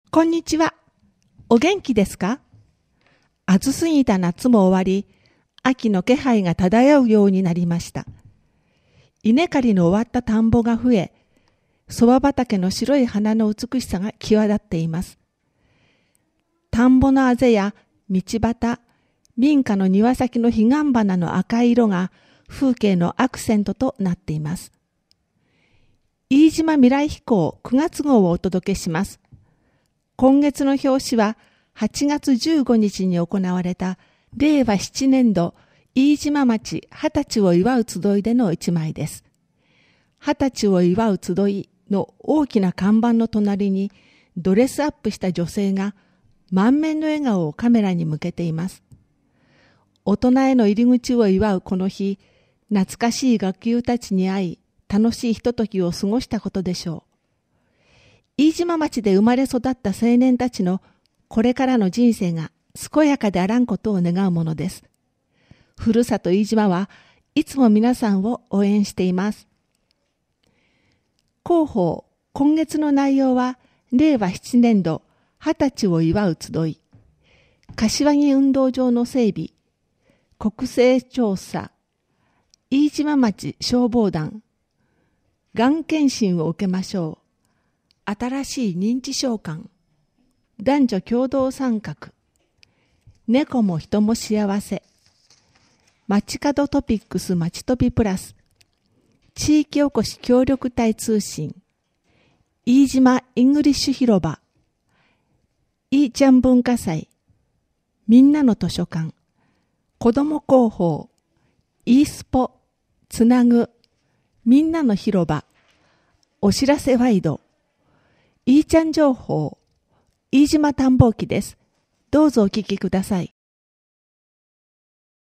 こんにちは。お元気ですか？暑すぎた夏も終わり、秋の気配が漂うようになりました。稲刈りの終わった田んぼが増え、そば畑の白い花の美しさが際立っています。田んぼのあぜや道端、民家の庭先の彼岸花の赤い色が風景のアクセントとなっています。飯島未来飛行9月号をお届けします。今月の表紙は8月15日に行われた令和7年度飯島町20歳を祝う集いでの一枚です。20歳を祝う集いの大きな看板の隣にドレスアップした女性が満面の笑顔をカメラに向けています。大人への入り口を祝うこの日、懐かしい学友たちに会い、楽しいひとときを過ごしたことでしょう。飯島町で生まれ育った青年たちのこれからの人生が健やかであらんことを願うものです。ふるさと飯島はいつも皆さんを応援しています。広報、今月の内容は令和7年度20歳を祝う集い、柏木運動場の整備、国勢調査、飯島町消防団、がん検診を受けましょう。新しい認知症館、男女共同参画、猫も人も幸せ、街角トピックスまちとびプラス、地域おこし協力隊通信、飯島イングリッシュ広場、いーちゃん文化祭、みんなの図書館、子ども広報、イースポ、つなぐ、みんなの広場、お知らせワイド、いーちゃん情報、飯島探訪記です。どうぞお聞きください。